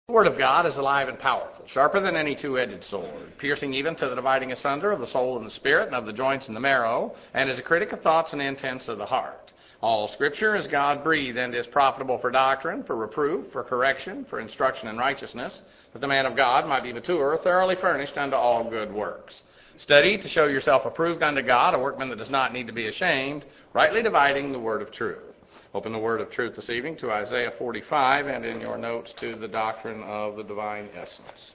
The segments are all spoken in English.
The Word of God is alive and powerful, sharper than any two-edged sword, piercing even to the dividing asunder of the soul and the spirit, and of the joints and the marrow, and is a critic of thoughts and intents of the heart. All Scripture is God-breathed and is profitable for doctrine, for reproof, for correction, for instruction in righteousness, that the man of God might be mature, thoroughly furnished unto all good works. Study to show yourself approved unto God, a workman that does not need to be ashamed, rightly dividing the word of truth. Open the word of truth this evening to Isaiah 45 and in your notes to the doctrine of the divine essence.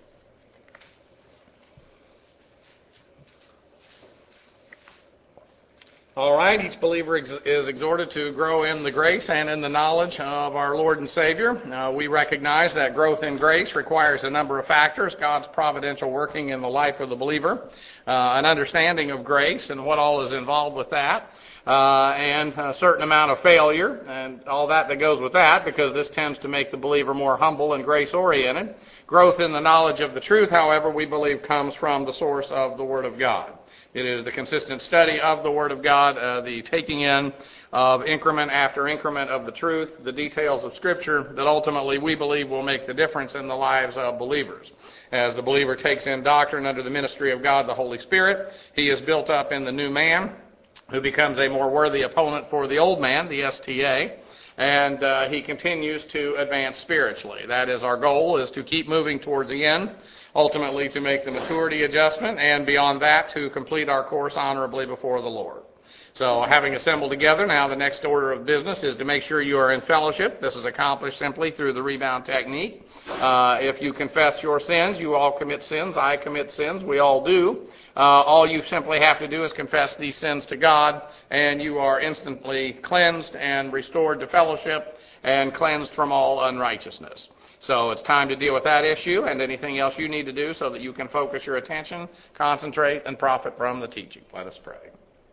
All right, each believer is exhorted to grow in the grace and in the knowledge of our Lord and Savior. We recognize that growth in grace requires a number of factors: God's providential working in the life of the believer, an understanding of grace and what all is involved with that, and a certain amount of failure and all that goes with that, because this tends to make the believer more humble and grace-oriented. Growth in the knowledge of the truth, however, we believe comes from the source of the Word of God. It is the consistent study of the Word of God, the taking in of increment after increment of the truth, the details of Scripture, that ultimately we believe will make the difference in the lives of believers. As the believer takes in doctrine under the ministry of God, the Holy Spirit, he is built up in the new man, who becomes a more worthy opponent for the old man, the STA, and he continues to advance spiritually. That is our goal, is to keep moving towards the end, ultimately to make the maturity adjustment, and beyond that to complete our course honorably before the Lord. So having assembled together, now the next order of business is to make sure you are in fellowship. This is accomplished simply through the rebound technique. If you confess your sins, you all commit sins, I commit sins, we all do. All you simply have to do is confess these sins to God, and you are instantly cleansed and restored to fellowship and cleansed from all unrighteousness. So it's time to deal with that issue and anything else you need to do so that you can focus your attention, concentrate, and profit from the teaching. Let us pray.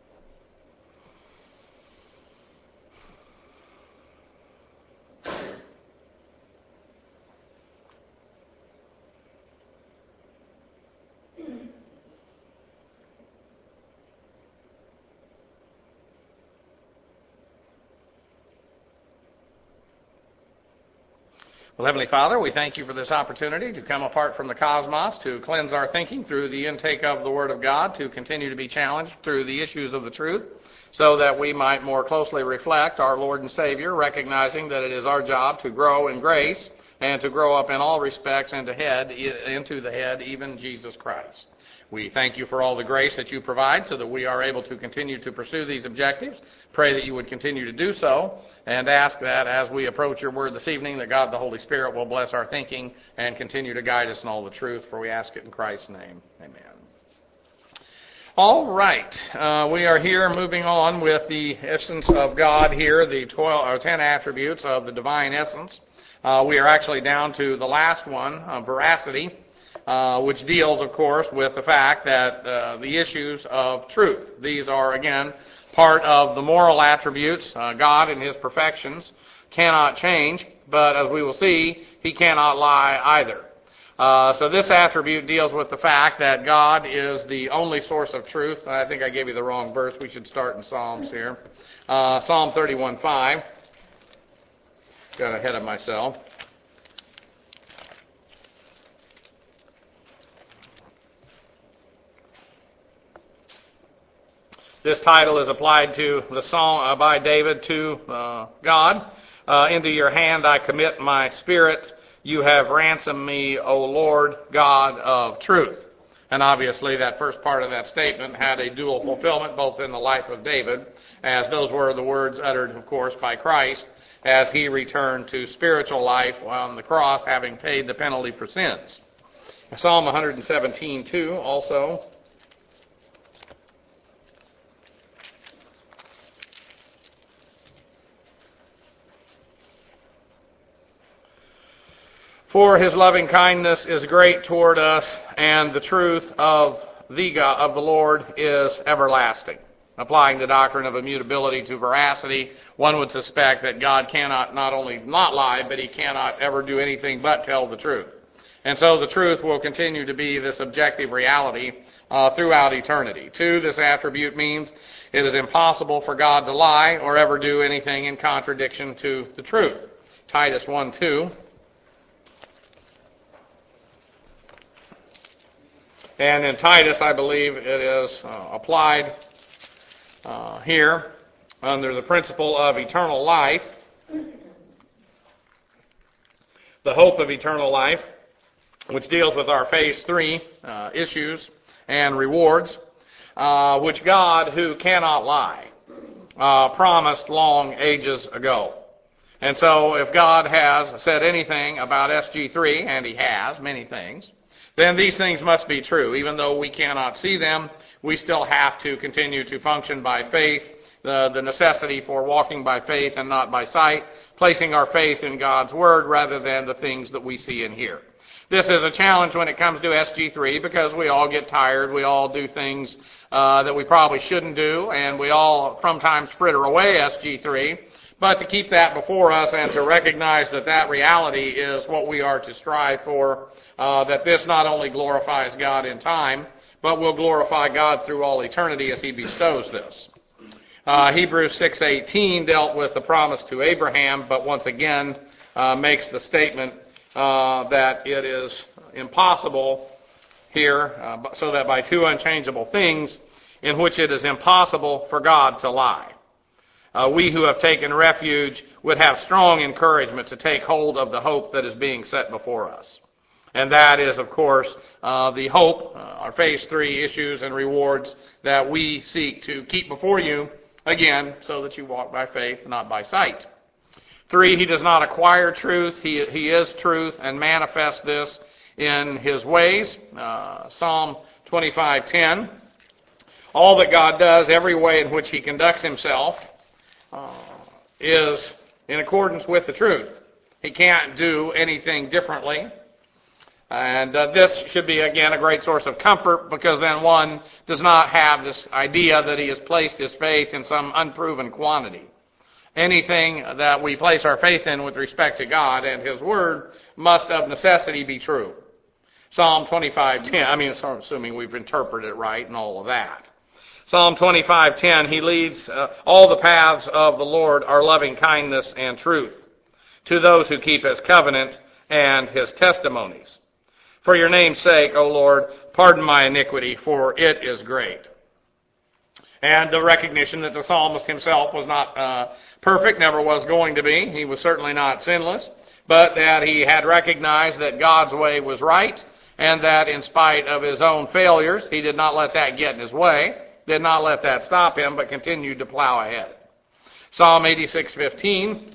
Well, Heavenly Father, we thank you for this opportunity to come apart from the cosmos, to cleanse our thinking through the intake of the Word of God, to continue to be challenged through the issues of the truth, so that we might more closely reflect our Lord and Savior, recognizing that it is our job to grow in grace and to grow up in all respects into the head, even Jesus Christ. We thank you for all the grace that you provide so that we are able to continue to pursue these objectives. Pray that you would continue to do so, and ask that as we approach your word this evening, that God the Holy Spirit will bless our thinking and continue to guide us in all the truth, for we ask it in Christ's name. Amen. All right, we are here moving on with the essence of God here, the 10 attributes of the divine essence. We are actually down to the last one, veracity, which deals, of course, with the fact that the issues of truth. These are, again, part of the moral attributes. God in his perfections cannot change, but as we will see, he cannot lie either. So this attribute deals with the fact that God is the only source of truth. I think I gave you the wrong verse. We should start in Psalms here. Psalm 31:5. Got ahead of myself. This title is applied to the song by David to God. Into your hand I commit my spirit. You have ransomed me, O Lord, God of truth. And obviously that first part of that statement had a dual fulfillment, both in the life of David, as those were the words uttered, of course, by Christ, as he returned to spiritual life on the cross, having paid the penalty for sins. Psalm 117:2 also. For his loving kindness is great toward us, and the truth of the Lord is everlasting. Applying the doctrine of immutability to veracity, one would suspect that God cannot not only not lie, but he cannot ever do anything but tell the truth. And so the truth will continue to be this objective reality throughout eternity. 2, this attribute means it is impossible for God to lie or ever do anything in contradiction to the truth. Titus 1:2. And in Titus, I believe it is applied here under the principle of eternal life, the hope of eternal life, which deals with our phase 3 issues and rewards, which God, who cannot lie, promised long ages ago. And so if God has said anything about SG3, and He has many things, then these things must be true. Even though we cannot see them, we still have to continue to function by faith, the necessity for walking by faith and not by sight, placing our faith in God's Word rather than the things that we see and hear. This is a challenge when it comes to SG3 because we all get tired, we all do things that we probably shouldn't do, and we all sometimes fritter away SG3. But to keep that before us and to recognize that that reality is what we are to strive for, that this not only glorifies God in time, but will glorify God through all eternity as He bestows this. Hebrews 6:18 dealt with the promise to Abraham, but once again makes the statement that it is impossible here, so that by two unchangeable things in which it is impossible for God to lie. We who have taken refuge would have strong encouragement to take hold of the hope that is being set before us. And that is, of course, the hope, our phase 3 issues and rewards that we seek to keep before you, again, so that you walk by faith, not by sight. 3, He does not acquire truth. He is truth and manifests this in His ways. Psalm 25:10. All that God does, every way in which He conducts Himself, is in accordance with the truth. He can't do anything differently. And this should be, again, a great source of comfort, because then one does not have this idea that he has placed his faith in some unproven quantity. Anything that we place our faith in with respect to God and His Word must of necessity be true. Psalm 25:10, assuming we've interpreted it right and all of that. Psalm 25:10, He leads all the paths of the Lord are loving kindness and truth to those who keep His covenant and His testimonies. For your name's sake, O Lord, pardon my iniquity, for it is great. And the recognition that the psalmist himself was not perfect, never was going to be. He was certainly not sinless, but that he had recognized that God's way was right, and that in spite of his own failures, he did not let that get in his way, did not let that stop him, but continued to plow ahead. Psalm 86:15.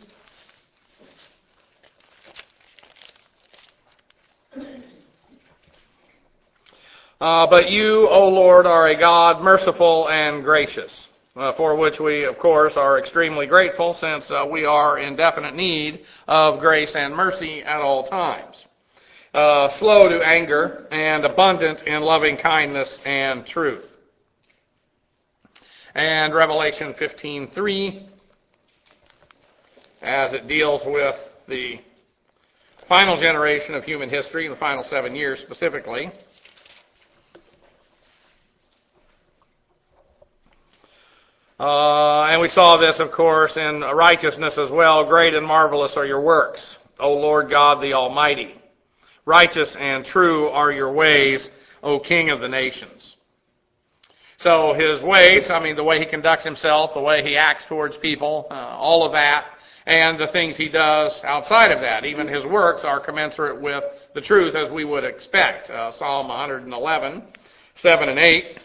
But you, O Lord, are a God merciful and gracious, for which we, of course, are extremely grateful, since we are in definite need of grace and mercy at all times. Slow to anger and abundant in loving kindness and truth. And Revelation 15:3, as it deals with the final generation of human history, the final 7 years specifically. And we saw this, of course, in righteousness as well. Great and marvelous are your works, O Lord God the Almighty. Righteous and true are your ways, O King of the nations. So His ways, the way He conducts Himself, the way He acts towards people, all of that, and the things He does outside of that. Even His works are commensurate with the truth as we would expect. Psalm 111, 7 and 8.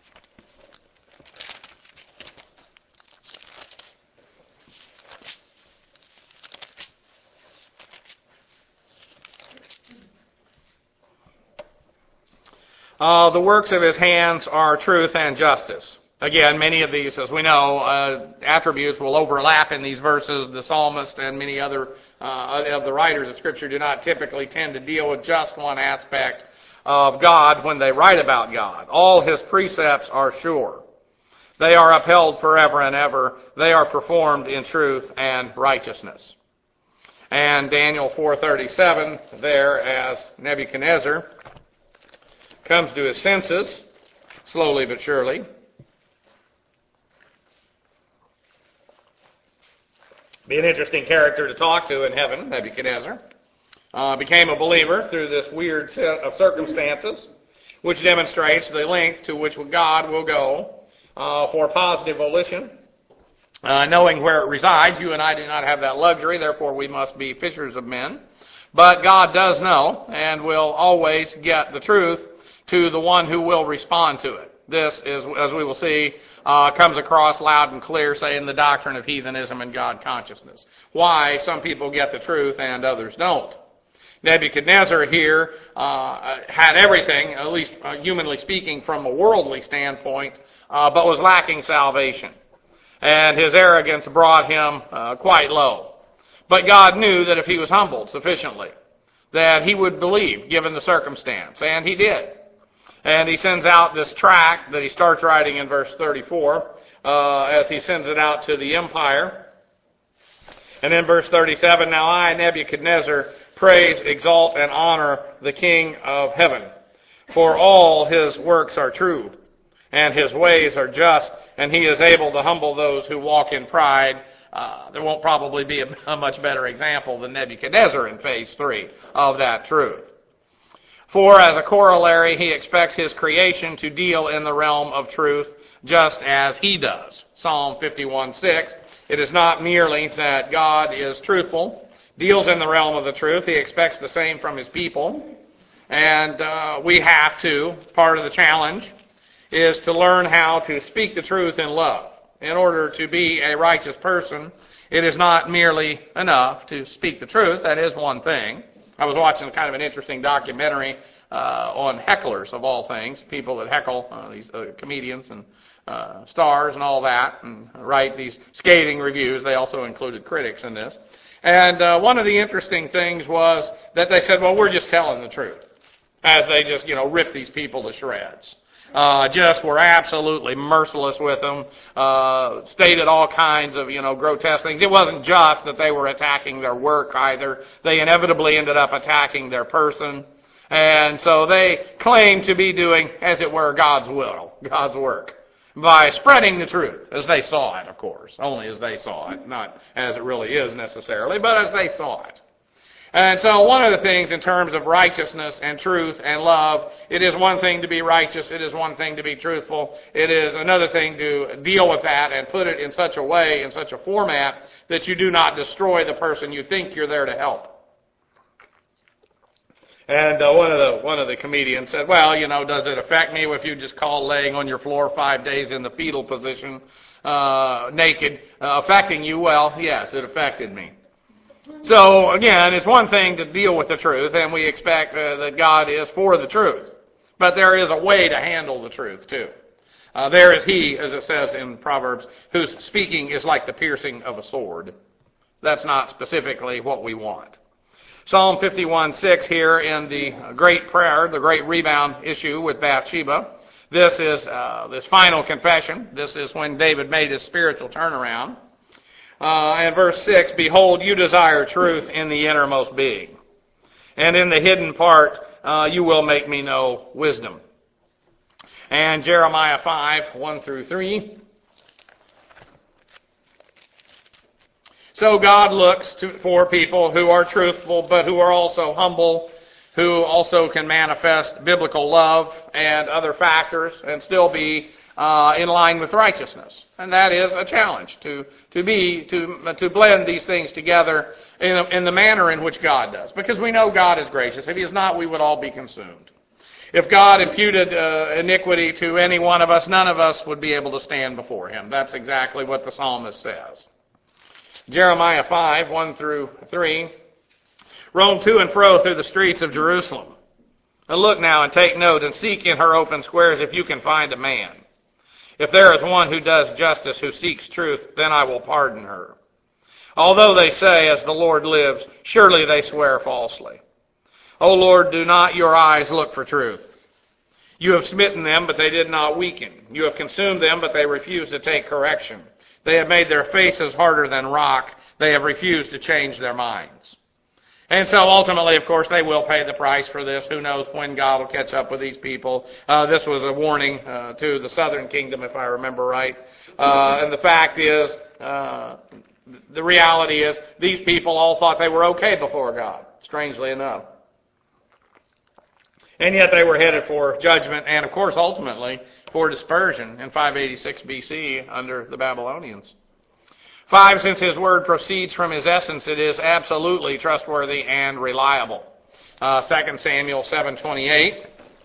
The works of His hands are truth and justice. Again, many of these, as we know, attributes will overlap in these verses. The psalmist and many other of the writers of Scripture do not typically tend to deal with just one aspect of God when they write about God. All His precepts are sure. They are upheld forever and ever. They are performed in truth and righteousness. And Daniel 4:37, there as Nebuchadnezzar comes to his senses, slowly but surely. Be an interesting character to talk to in heaven, Nebuchadnezzar. Became a believer through this weird set of circumstances which demonstrates the length to which God will go for positive volition. Knowing where it resides, you and I do not have that luxury, therefore we must be fishers of men. But God does know and will always get the truth to the one who will respond to it. This is, as we will see, comes across loud and clear, say, in the doctrine of heathenism and God consciousness. Why some people get the truth and others don't. Nebuchadnezzar here had everything, at least humanly speaking, from a worldly standpoint, but was lacking salvation. And his arrogance brought him quite low. But God knew that if he was humbled sufficiently, that he would believe, given the circumstance. And he did. And he sends out this tract that he starts writing in verse 34, as he sends it out to the empire. And in verse 37, now I, Nebuchadnezzar, praise, exalt, and honor the King of heaven. For all his works are true, and his ways are just, and he is able to humble those who walk in pride. There won't probably be a much better example than Nebuchadnezzar in phase 3 of that truth. For as a corollary, he expects his creation to deal in the realm of truth just as he does. Psalm 51:6, it is not merely that God is truthful, deals in the realm of the truth, he expects the same from his people. And we have to, part of the challenge, is to learn how to speak the truth in love. In order to be a righteous person, it is not merely enough to speak the truth. That is one thing. I was watching kind of an interesting documentary on hecklers, of all things, people that heckle, these comedians and stars and all that, and write these scathing reviews. They also included critics in this. And one of the interesting things was that they said, well, we're just telling the truth, as they just, rip these people to shreds. Just were absolutely merciless with them, stated all kinds of, grotesque things. It wasn't just that they were attacking their work either. They inevitably ended up attacking their person. And so they claimed to be doing, as it were, God's will, God's work, by spreading the truth, as they saw it, of course. Only as they saw it, not as it really is necessarily, but as they saw it. And so one of the things in terms of righteousness and truth and love, it is one thing to be righteous, it is one thing to be truthful, it is another thing to deal with that and put it in such a way, in such a format, that you do not destroy the person you think you're there to help. And one of the comedians said, well, does it affect me if you just call laying on your floor 5 days in the fetal position, naked, affecting you? Well, yes, it affected me. So, again, it's one thing to deal with the truth, and we expect that God is for the truth. But there is a way to handle the truth, too. There is he, as it says in Proverbs, whose speaking is like the piercing of a sword. That's not specifically what we want. Psalm 51:6 here in the great prayer, the great rebound issue with Bathsheba. This is this final confession. This is when David made his spiritual turnaround. And verse 6, behold, you desire truth in the innermost being, and in the hidden part you will make me know wisdom. And Jeremiah 5:1-3. So God looks for people who are truthful, but who are also humble, who also can manifest biblical love and other factors, and still be in line with righteousness. And that is a challenge, to blend these things together in the manner in which God does. Because we know God is gracious. If He is not, we would all be consumed. If God imputed iniquity to any one of us, none of us would be able to stand before Him. That's exactly what the psalmist says. Jeremiah 5:1-3. Roam to and fro through the streets of Jerusalem. And look now and take note and seek in her open squares if you can find a man. If there is one who does justice, who seeks truth, then I will pardon her. Although they say, as the Lord lives, surely they swear falsely. O Lord, do not your eyes look for truth? You have smitten them, but they did not weaken. You have consumed them, but they refused to take correction. They have made their faces harder than rock. They have refused to change their minds. And so ultimately, of course, they will pay the price for this. Who knows when God will catch up with these people. This was a warning to the southern kingdom, if I remember right. And the fact is, the reality is, these people all thought they were okay before God, strangely enough. And yet they were headed for judgment and, of course, ultimately for dispersion in 586 BC under the Babylonians. 5, since his word proceeds from his essence, it is absolutely trustworthy and reliable. 2 Samuel 7:28.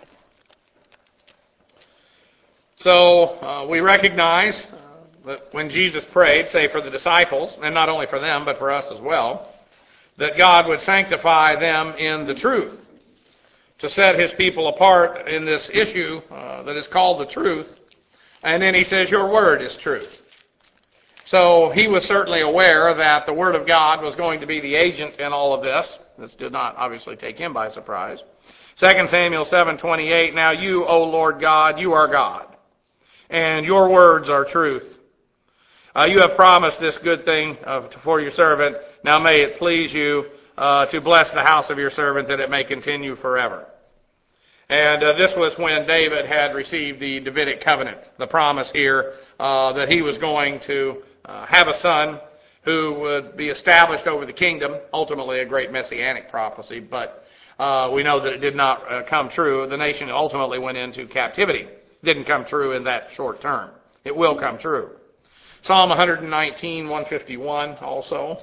So we recognize that when Jesus prayed, say for the disciples, and not only for them, but for us as well, that God would sanctify them in the truth, to set his people apart in this issue that is called the truth. And then he says, your word is truth. So he was certainly aware that the word of God was going to be the agent in all of this. This did not obviously take him by surprise. 2 Samuel 7:28, now you, O Lord God, you are God, and your words are truth. You have promised this good thing for your servant. Now may it please you to bless the house of your servant, that it may continue forever. And this was when David had received the Davidic covenant, the promise here that he was going to have a son who would be established over the kingdom, ultimately a great messianic prophecy, but we know that it did not come true. The nation ultimately went into captivity. It didn't come true in that short term. It will come true. Psalm 119, 151 also.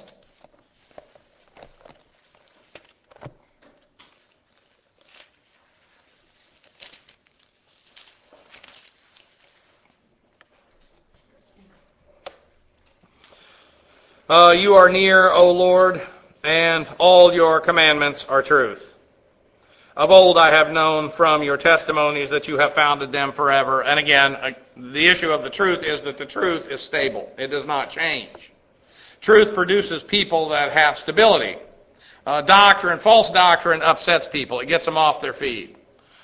You are near, O Lord, and all your commandments are truth. Of old I have known from your testimonies that you have founded them forever. And again, the issue of the truth is that the truth is stable. It does not change. Truth produces people that have stability. False doctrine upsets people. It gets them off their feet.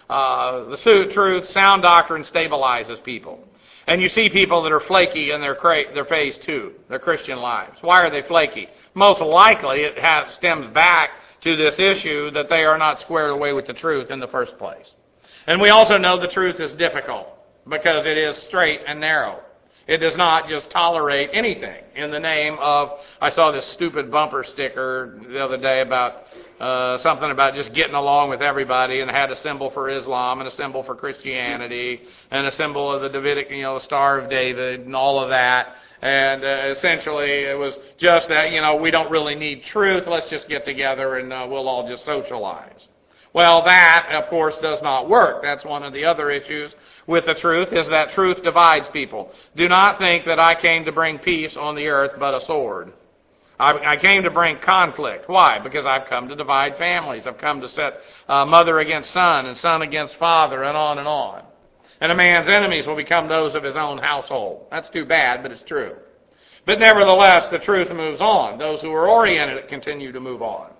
Sound doctrine stabilizes people. And you see people that are flaky in their phase 2, their Christian lives. Why are they flaky? Most likely it stems back to this issue that they are not squared away with the truth in the first place. And we also know the truth is difficult because it is straight and narrow. It does not just tolerate anything in the name of, I saw this stupid bumper sticker the other day about something about just getting along with everybody, and it had a symbol for Islam and a symbol for Christianity and a symbol of the Davidic, the Star of David and all of that. And essentially it was just that, we don't really need truth. Let's just get together and we'll all just socialize. Well, that, of course, does not work. That's one of the other issues with the truth, is that truth divides people. Do not think that I came to bring peace on the earth but a sword. I came to bring conflict. Why? Because I've come to divide families. I've come to set mother against son and son against father and on and on. And a man's enemies will become those of his own household. That's too bad, but it's true. But nevertheless, the truth moves on. Those who are oriented continue to move on.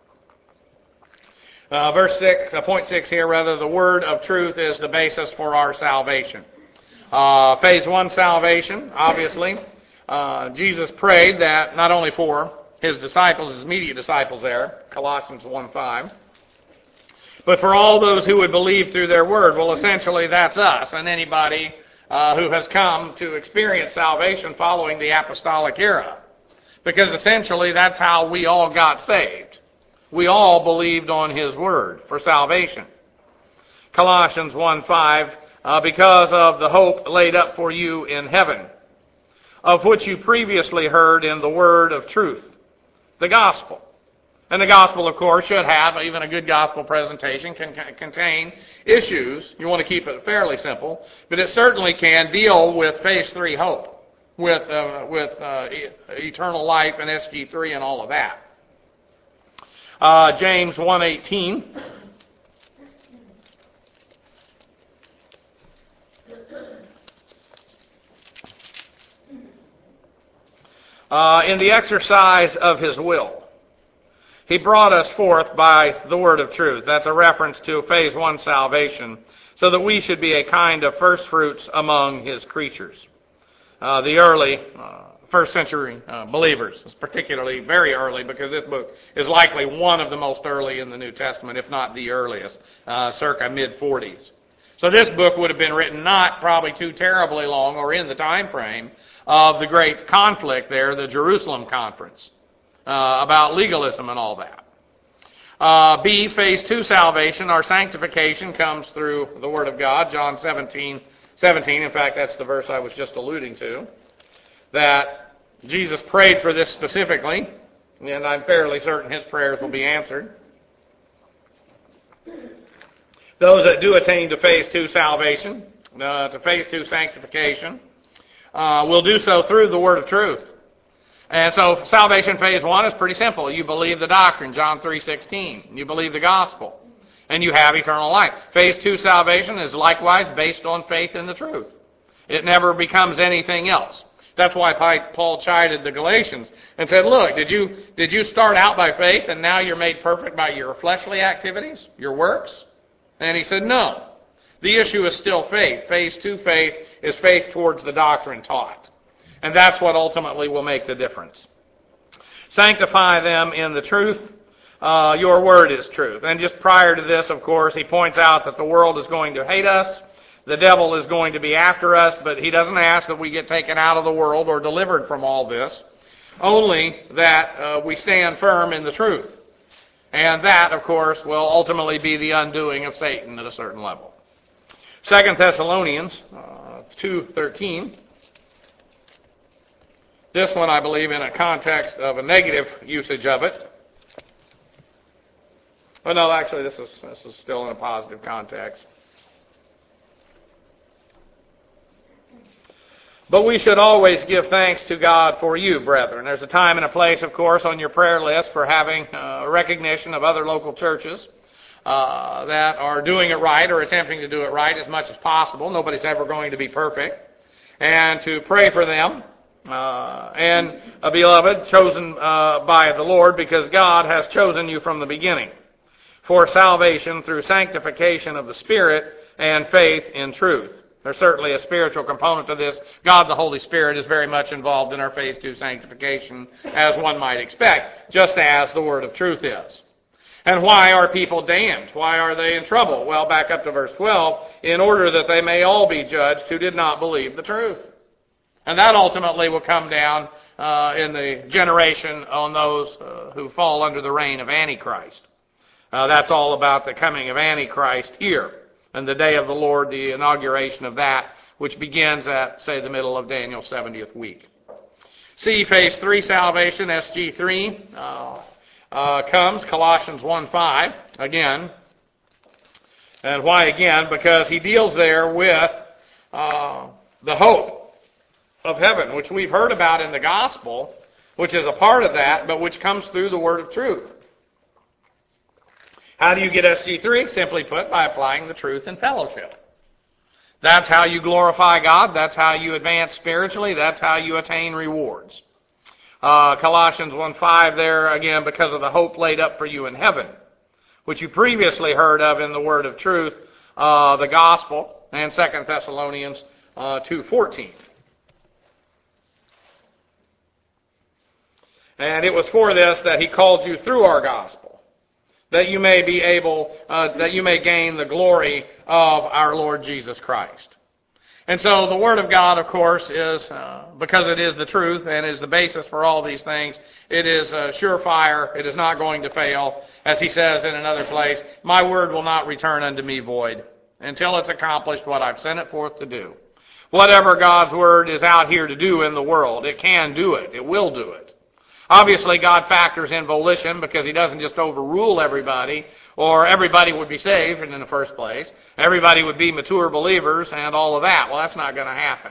Point 6 here, the word of truth is the basis for our salvation. Phase 1 salvation, obviously. Jesus prayed that not only for his disciples, his immediate disciples there, Colossians 1:5, but for all those who would believe through their word. Well, essentially that's us and anybody who has come to experience salvation following the apostolic era. Because essentially that's how we all got saved. We all believed on his word for salvation. Colossians 1:5, because of the hope laid up for you in heaven, of which you previously heard in the word of truth, the gospel. And the gospel, of course, should have, even a good gospel presentation, can contain issues. You want to keep it fairly simple, but it certainly can deal with phase 3 hope, with eternal life and SG3 and all of that. James 1:18. In the exercise of his will, he brought us forth by the word of truth. That's a reference to phase 1 salvation, so that we should be a kind of first fruits among his creatures. The early first century believers, particularly very early, because this book is likely one of the most early in the New Testament, if not the earliest, circa mid-40s. So this book would have been written not probably too terribly long or in the time frame of the great conflict there, the Jerusalem Conference, about legalism and all that. B, phase 2 salvation, our sanctification comes through the Word of God, John 17. In fact, that's the verse I was just alluding to, that Jesus prayed for this specifically, and I'm fairly certain his prayers will be answered. Those that do attain to phase 2 salvation, to phase 2 sanctification, will do so through the Word of truth. And so salvation phase 1 is pretty simple. You believe the doctrine, John 3:16. You believe the gospel, and you have eternal life. Phase 2 salvation is likewise based on faith in the truth. It never becomes anything else. That's why Paul chided the Galatians and said, look, did you start out by faith and now you're made perfect by your fleshly activities, your works? And he said, no. The issue is still faith. Phase 2 faith is faith towards the doctrine taught. And that's what ultimately will make the difference. Sanctify them in the truth. Your word is truth. And just prior to this, of course, he points out that the world is going to hate us. The devil is going to be after us, but he doesn't ask that we get taken out of the world or delivered from all this. Only that we stand firm in the truth. And that, of course, will ultimately be the undoing of Satan at a certain level. 2 Thessalonians 2:13. This one, I believe, in a context of a negative usage of it. Oh, no, actually, this is still in a positive context. But we should always give thanks to God for you, brethren. There's a time and a place, of course, on your prayer list for having recognition of other local churches that are doing it right or attempting to do it right as much as possible. Nobody's ever going to be perfect. And to pray for them. And a beloved, chosen by the Lord, because God has chosen you from the beginning for salvation through sanctification of the Spirit and faith in truth. There's certainly a spiritual component to this. God, the Holy Spirit, is very much involved in our phase 2 sanctification, as one might expect, just as the Word of truth is. And why are people damned? Why are they in trouble? Well, back up to verse 12, in order that they may all be judged who did not believe the truth. And that ultimately will come down in the generation on those who fall under the reign of Antichrist. That's all about the coming of Antichrist here. And the day of the Lord, the inauguration of that, which begins at, say, the middle of Daniel's 70th week. C, phase 3 salvation, SG3, comes, Colossians 1:5, again. And why again? Because he deals there with the hope of heaven, which we've heard about in the gospel, which is a part of that, but which comes through the word of truth. How do you get SG3? Simply put, by applying the truth in fellowship. That's how you glorify God. That's how you advance spiritually. That's how you attain rewards. Colossians 1:5 there, again, because of the hope laid up for you in heaven, which you previously heard of in the word of truth, the gospel, and 2 Thessalonians 2:14. And it was for this that he called you through our gospel, that you may be able, that you may gain the glory of our Lord Jesus Christ. And so the Word of God, of course, is, because it is the truth and is the basis for all these things, it is surefire. It is not going to fail. As he says in another place, my word will not return unto me void until it's accomplished what I've sent it forth to do. Whatever God's Word is out here to do in the world, it can do it. It will do it. Obviously, God factors in volition because he doesn't just overrule everybody, or everybody would be saved in the first place. Everybody would be mature believers and all of that. Well, that's not going to happen.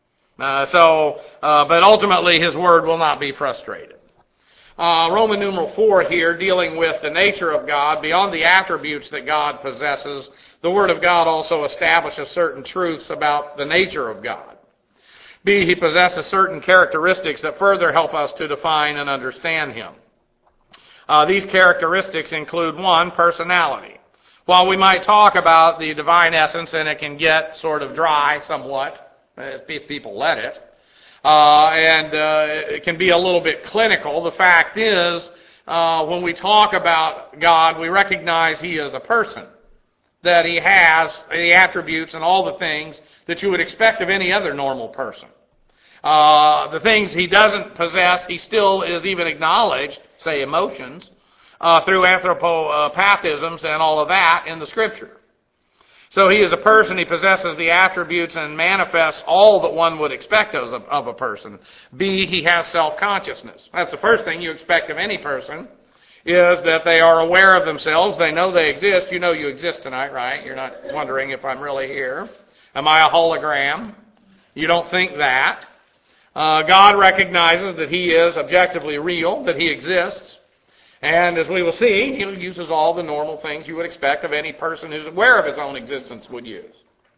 But ultimately, his word will not be frustrated. Roman numeral 4 here, dealing with the nature of God, beyond the attributes that God possesses, the Word of God also establishes certain truths about the nature of God. B, he possesses certain characteristics that further help us to define and understand him. These characteristics include, 1, personality. While we might talk about the divine essence, and it can get sort of dry somewhat, if people let it, and it can be a little bit clinical, the fact is, when we talk about God, we recognize he is a person, that he has the attributes and all the things that you would expect of any other normal person. The things he doesn't possess, he still is even acknowledged, say emotions, through anthropopathisms and all of that in the Scripture. So he is a person, he possesses the attributes and manifests all that one would expect of a person. B, he has self-consciousness. That's the first thing you expect of any person, is that they are aware of themselves, they know they exist. You know you exist tonight, right? You're not wondering if I'm really here. Am I a hologram? You don't think that. God recognizes that he is objectively real, that he exists. And as we will see, he uses all the normal things you would expect of any person who's aware of his own existence would use.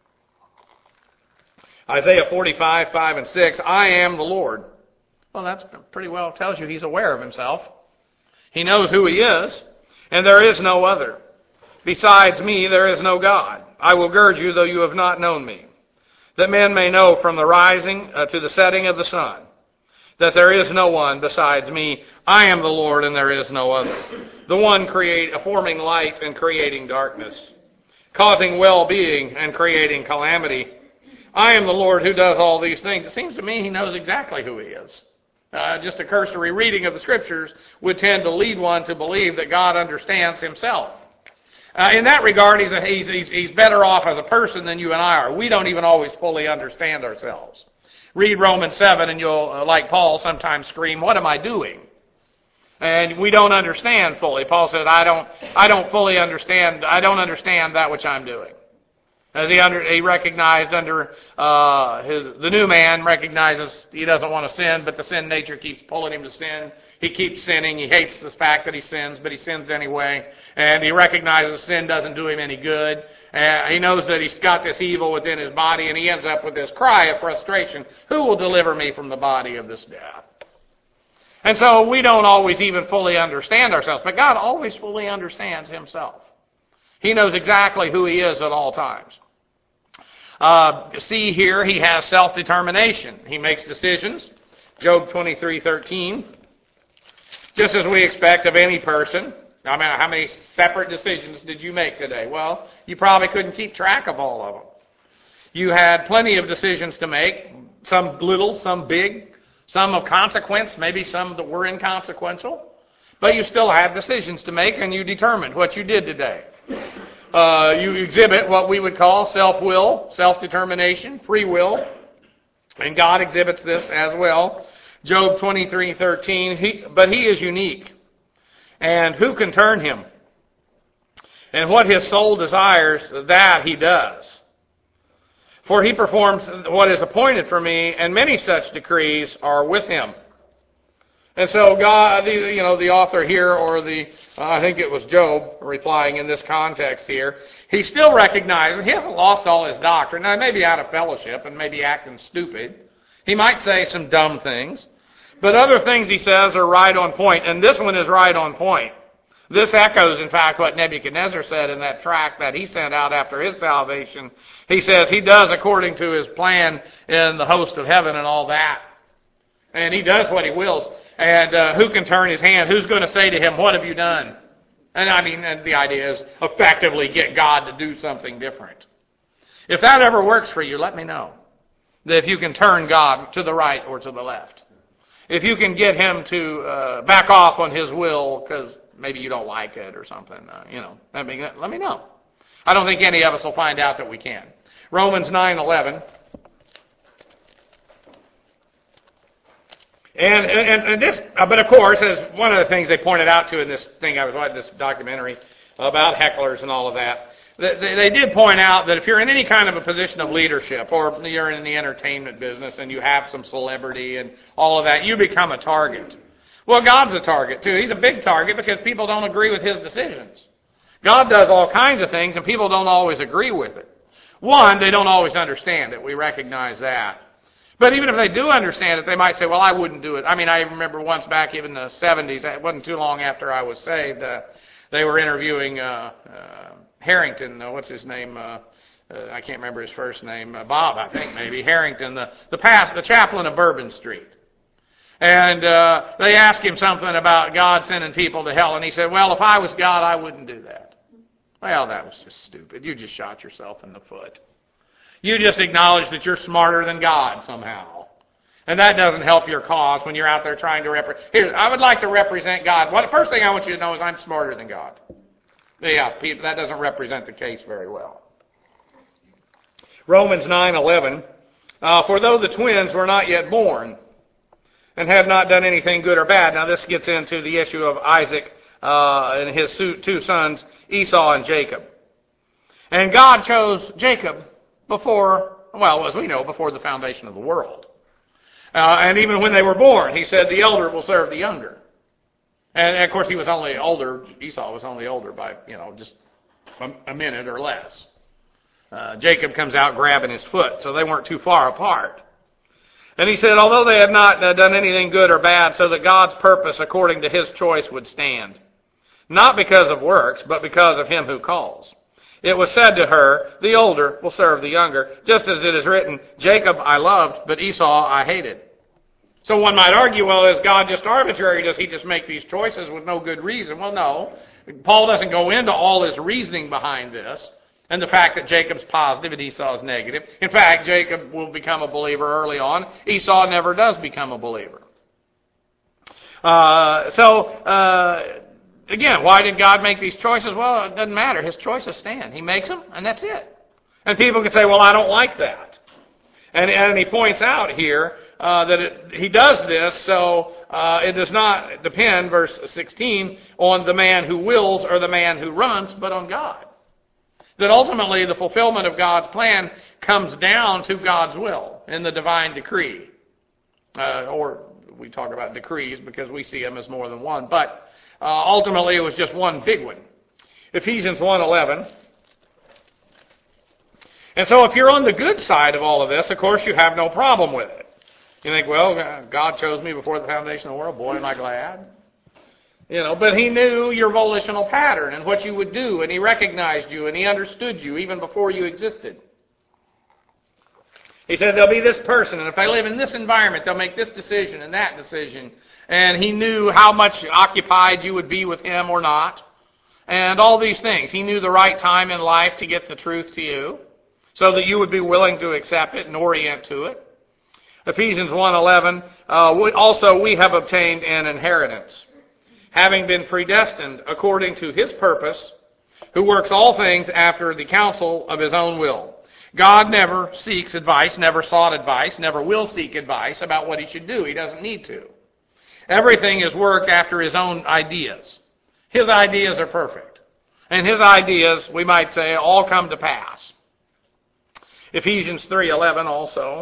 Isaiah 45, 5 and 6, I am the Lord. Well, that pretty well tells you he's aware of himself. He knows who he is, and there is no other. Besides me, there is no God. I will gird you, though you have not known me, that men may know from the rising to the setting of the sun, that there is no one besides me. I am the Lord, and there is no other. The one forming light and creating darkness, causing well-being and creating calamity. I am the Lord who does all these things. It seems to me he knows exactly who he is. Just a cursory reading of the Scriptures would tend to lead one to believe that God understands himself. In that regard, he's better off as a person than you and I are. We don't even always fully understand ourselves. Read Romans 7 and you'll, like Paul, sometimes scream, what am I doing? And we don't understand fully. Paul said, I don't fully understand, I don't understand that which I'm doing. As he recognized under the new man recognizes he doesn't want to sin, but the sin nature keeps pulling him to sin. He keeps sinning. He hates the fact that he sins, but he sins anyway. And he recognizes sin doesn't do him any good. He knows that he's got this evil within his body, and he ends up with this cry of frustration, who will deliver me from the body of this death? And so we don't always even fully understand ourselves, but God always fully understands himself. He knows exactly who he is at all times. See here, he has self-determination. He makes decisions. Job 23:13. Just as we expect of any person. I mean, how many separate decisions did you make today? Well, you probably couldn't keep track of all of them. You had plenty of decisions to make, some little, some big, some of consequence, maybe some that were inconsequential. But you still had decisions to make, and you determined what you did today. You exhibit what we would call self-will, self-determination, free will, and God exhibits this as well. Job 23:13, but he is unique, and who can turn him? And what his soul desires, that he does. For he performs what is appointed for me, and many such decrees are with him. And so God, the author here, or I think it was Job replying in this context here, he still recognizes he hasn't lost all his doctrine. Now, he may be out of fellowship and maybe acting stupid. He might say some dumb things. But other things he says are right on point, and this one is right on point. This echoes, in fact, what Nebuchadnezzar said in that tract that he sent out after his salvation. He says he does according to his plan in the host of heaven and all that. And he does what he wills. And who can turn his hand? Who's going to say to him, what have you done? And the idea is effectively get God to do something different. If that ever works for you, let me know. That if you can turn God to the right or to the left. If you can get him to back off on his will because maybe you don't like it or something, let me know. I don't think any of us will find out that we can. Romans 9:11. And this, but of course, as one of the things they pointed out to in this thing, I was watching this documentary about hecklers and all of that. They did point out that if you're in any kind of a position of leadership, or you're in the entertainment business and you have some celebrity and all of that, you become a target. Well, God's a target too. He's a big target because people don't agree with his decisions. God does all kinds of things and people don't always agree with it. One, they don't always understand it. We recognize that. But even if they do understand it, they might say, well, I wouldn't do it. I remember once back even in the 70s, it wasn't too long after I was saved, they were interviewing Harrington, what's his name? I can't remember his first name. Bob, I think maybe. Harrington, the chaplain of Bourbon Street. And they asked him something about God sending people to hell, and he said, well, if I was God, I wouldn't do that. Well, that was just stupid. You just shot yourself in the foot. You just acknowledge that you're smarter than God somehow. And that doesn't help your cause when you're out there trying to represent. Here, I would like to represent God. Well, the first thing I want you to know is I'm smarter than God. Yeah, that doesn't represent the case very well. Romans 9:11. For though the twins were not yet born and had not done anything good or bad. Now this gets into the issue of Isaac and his two sons, Esau and Jacob. And God chose Jacob before, well, as we know, before the foundation of the world. And even when they were born, he said the elder will serve the younger. And of course he was only older, Esau was only older by, just a minute or less. Jacob comes out grabbing his foot, so they weren't too far apart. And he said, although they had not done anything good or bad, so that God's purpose according to his choice would stand. Not because of works, but because of him who calls. It was said to her, the older will serve the younger, just as it is written, Jacob I loved, but Esau I hated. So one might argue, well, is God just arbitrary? Does he just make these choices with no good reason? Well, no. Paul doesn't go into all his reasoning behind this and the fact that Jacob's positive and Esau's negative. In fact, Jacob will become a believer early on. Esau never does become a believer. Again, why did God make these choices? Well, it doesn't matter. His choices stand. He makes them, and that's it. And people can say, well, I don't like that. And he points out here that he does this so it does not depend, verse 16, on the man who wills or the man who runs, but on God. That ultimately the fulfillment of God's plan comes down to God's will in the divine decree. Or we talk about decrees because we see them as more than one. But ultimately, it was just one big one. Ephesians 1:11. And so if you're on the good side of all of this, of course, you have no problem with it. You think, well, God chose me before the foundation of the world. Boy, am I glad. But he knew your volitional pattern and what you would do, and he recognized you, and he understood you even before you existed. He said, there'll be this person, and if they live in this environment, they'll make this decision and that decision. And he knew how much occupied you would be with him or not. And all these things. He knew the right time in life to get the truth to you, so that you would be willing to accept it and orient to it. Ephesians 1:11, also we have obtained an inheritance, having been predestined according to his purpose, who works all things after the counsel of his own will. God never seeks advice, never sought advice, never will seek advice about what he should do. He doesn't need to. Everything is worked after his own ideas. His ideas are perfect. And his ideas, we might say, all come to pass. Ephesians 3:11 also.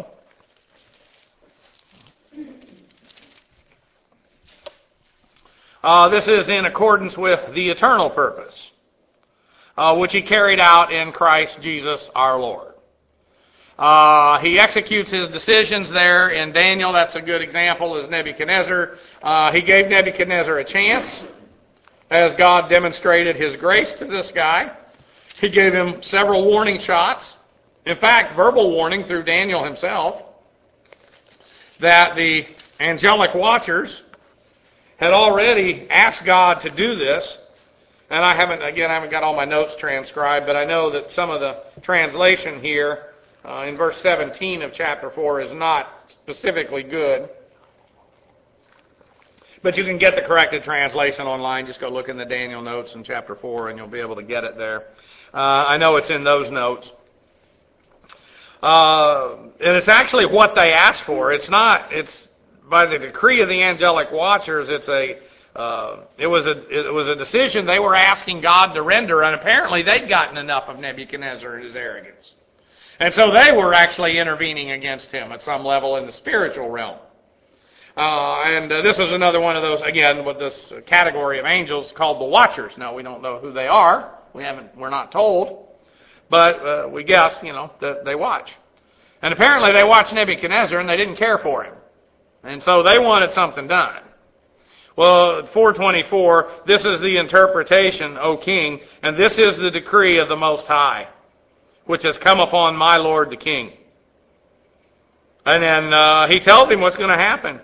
This is in accordance with the eternal purpose, which he carried out in Christ Jesus our Lord. He executes his decisions there in Daniel. That's a good example, is Nebuchadnezzar. He gave Nebuchadnezzar a chance as God demonstrated his grace to this guy. He gave him several warning shots. In fact, verbal warning through Daniel himself that the angelic watchers had already asked God to do this. And I haven't got all my notes transcribed, but I know that some of the translation here in verse 17 of chapter 4 is not specifically good. But you can get the corrected translation online. Just go look in the Daniel notes in chapter 4 and you'll be able to get it there. I know it's in those notes. And it's actually what they asked for. It's by the decree of the angelic watchers. It was a decision they were asking God to render, and apparently they'd gotten enough of Nebuchadnezzar and his arrogance. And so they were actually intervening against him at some level in the spiritual realm. This was another one of those, again, with this category of angels called the Watchers. Now, we don't know who they are. We're not told. But we guess, that they watch. And apparently they watched Nebuchadnezzar and they didn't care for him. And so they wanted something done. Well, 424, this is the interpretation, O king, and this is the decree of the Most High, which has come upon my Lord the king. And then he tells him what's going to happen.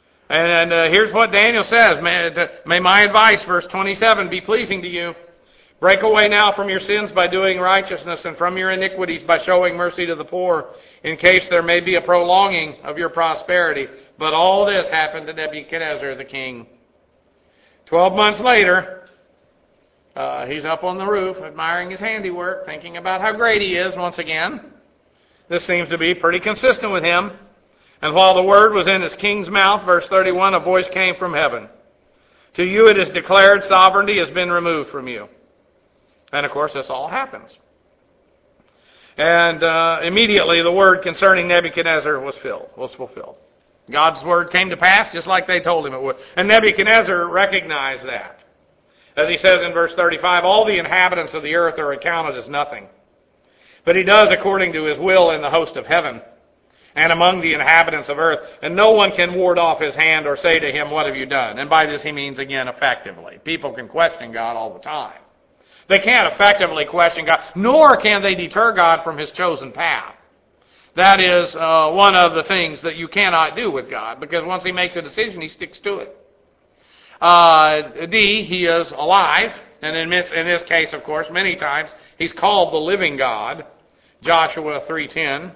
And here's what Daniel says, may my advice, verse 27, be pleasing to you. Break away now from your sins by doing righteousness, and from your iniquities by showing mercy to the poor, in case there may be a prolonging of your prosperity. But all this happened to Nebuchadnezzar the king. 12 months later, he's up on the roof, admiring his handiwork, thinking about how great he is once again. This seems to be pretty consistent with him. And while the word was in his king's mouth, verse 31, a voice came from heaven. To you it is declared, sovereignty has been removed from you. And of course, this all happens. And immediately the word concerning Nebuchadnezzar was fulfilled. God's word came to pass just like they told him it would. And Nebuchadnezzar recognized that. As he says in verse 35, all the inhabitants of the earth are accounted as nothing. But he does according to his will in the host of heaven and among the inhabitants of earth. And no one can ward off his hand or say to him, what have you done? And by this he means, again, effectively. People can question God all the time. They can't effectively question God, nor can they deter God from his chosen path. That is one of the things that you cannot do with God, because once he makes a decision, he sticks to it. He is alive, and in this case, of course, many times, he's called the living God, Joshua 3:10.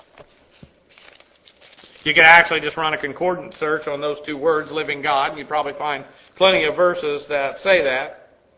You can actually just run a concordance search on those two words, living God, and you'd probably find plenty of verses that say that.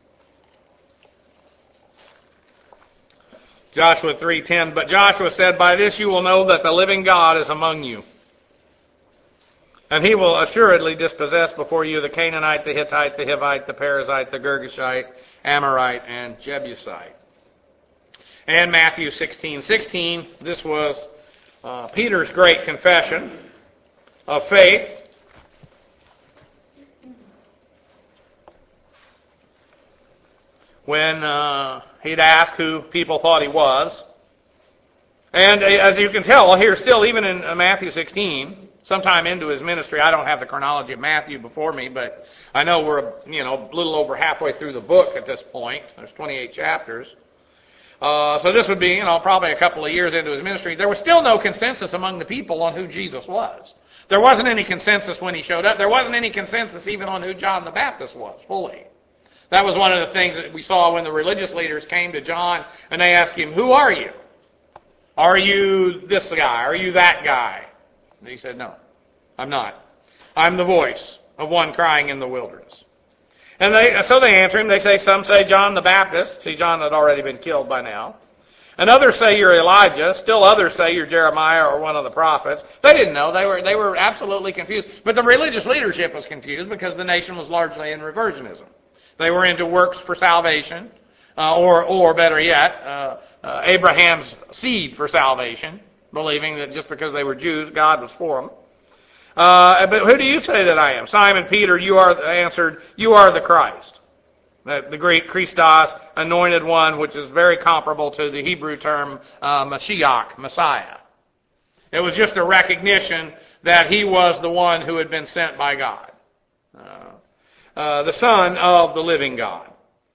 Joshua 3:10, but Joshua said, by this you will know that the living God is among you. And he will assuredly dispossess before you the Canaanite, the Hittite, the Hivite, the Perizzite, the Girgashite, Amorite, and Jebusite. And Matthew 16:16, this was Peter's great confession of faith. When he'd asked who people thought he was. And as you can tell, here still, even in Matthew 16, sometime into his ministry, I don't have the chronology of Matthew before me, but I know we're a little over halfway through the book at this point. There's 28 chapters. So this would be, probably a couple of years into his ministry. There was still no consensus among the people on who Jesus was. There wasn't any consensus when he showed up. There wasn't any consensus even on who John the Baptist was, fully. That was one of the things that we saw when the religious leaders came to John and they asked him, who are you? Are you this guy? Are you that guy? And he said, no, I'm not. I'm the voice of one crying in the wilderness. And so they answer him. They say, some say John the Baptist. See, John had already been killed by now. And others say you're Elijah. Still others say you're Jeremiah or one of the prophets. They didn't know. They were absolutely confused. But the religious leadership was confused because the nation was largely in reversionism. They were into works for salvation, or better yet, Abraham's seed for salvation, believing that just because they were Jews, God was for them. But who do you say that I am? Simon Peter answered, you are the Christ. The Greek Christos, anointed one, which is very comparable to the Hebrew term Mashiach, Messiah. It was just a recognition that he was the one who had been sent by God. The Son of the living God.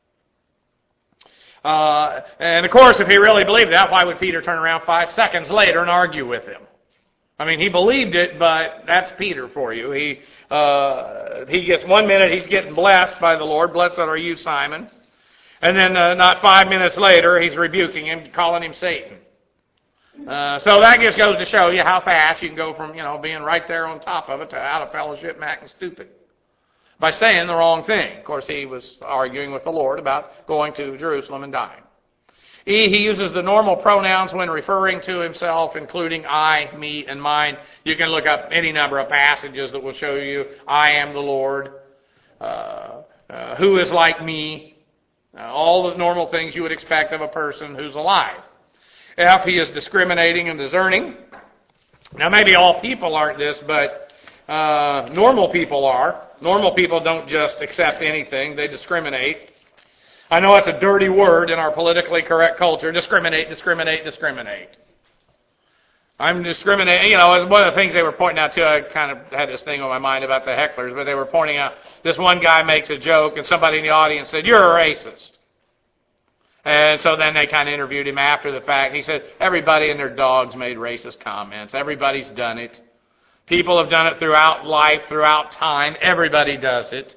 And of course, if he really believed that, why would Peter turn around 5 seconds later and argue with him? I mean, he believed it, but that's Peter for you. He gets 1 minute, he's getting blessed by the Lord. Blessed are you, Simon. And then not 5 minutes later, he's rebuking him, calling him Satan. So that just goes to show you how fast you can go from, being right there on top of it to out of fellowship and acting stupid by saying the wrong thing. Of course, he was arguing with the Lord about going to Jerusalem and dying. He uses the normal pronouns when referring to himself, including I, me, and mine. You can look up any number of passages that will show you, I am the Lord, who is like me, all the normal things you would expect of a person who's alive. F, he is discriminating and discerning. Now, maybe all people aren't this, but normal people are. Normal people don't just accept anything. They discriminate. I know it's a dirty word in our politically correct culture. Discriminate, discriminate, discriminate. I'm discriminating. It's one of the things they were pointing out, too. I kind of had this thing on my mind about the hecklers, but they were pointing out this one guy makes a joke, and somebody in the audience said, you're a racist. And so then they kind of interviewed him after the fact. He said, everybody and their dogs made racist comments. Everybody's done it. People have done it throughout life, throughout time. Everybody does it.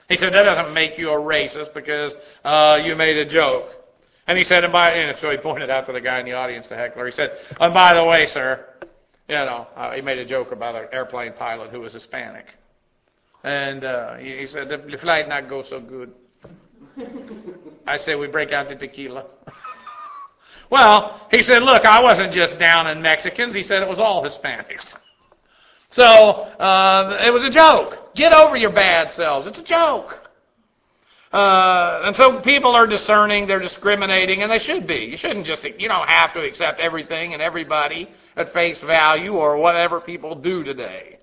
He said, that doesn't make you a racist because you made a joke. And he said, and so he pointed out to the guy in the audience, the heckler, he said, and by the way, sir, he made a joke about an airplane pilot who was Hispanic. And he said, the flight not go so good. I said, we break out the tequila. Well, he said, look, I wasn't just down in Mexicans. He said it was all Hispanics. So it was a joke. Get over your bad selves. It's a joke. And so people are discerning, they're discriminating, and they should be. You shouldn't just, you don't have to accept everything and everybody at face value or whatever people do today.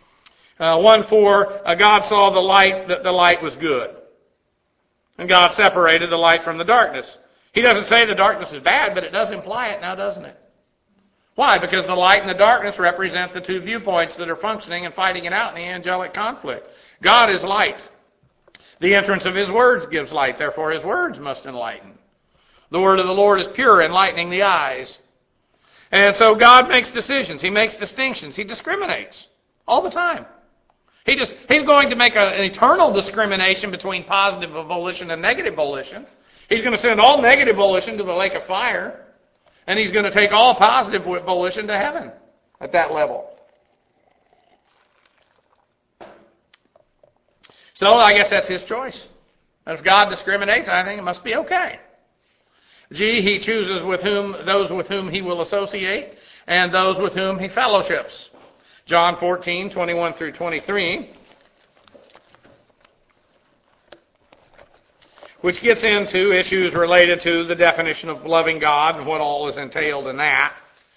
1:4, God saw the light, that the light was good. And God separated the light from the darkness. He doesn't say the darkness is bad, but it does imply it now, doesn't it? Why? Because the light and the darkness represent the two viewpoints that are functioning and fighting it out in the angelic conflict. God is light. The entrance of His words gives light, therefore His words must enlighten. The word of the Lord is pure, enlightening the eyes. And so God makes decisions. He makes distinctions. He discriminates all the time. He's going to make an eternal discrimination between positive volition and negative volition. He's going to send all negative volition to the lake of fire, and He's going to take all positive volition to heaven at that level. So I guess that's His choice. If God discriminates, I think it must be okay. G, He chooses those with whom He will associate and those with whom He fellowships. John 14:21 through 23, which gets into issues related to the definition of loving God and what all is entailed in that.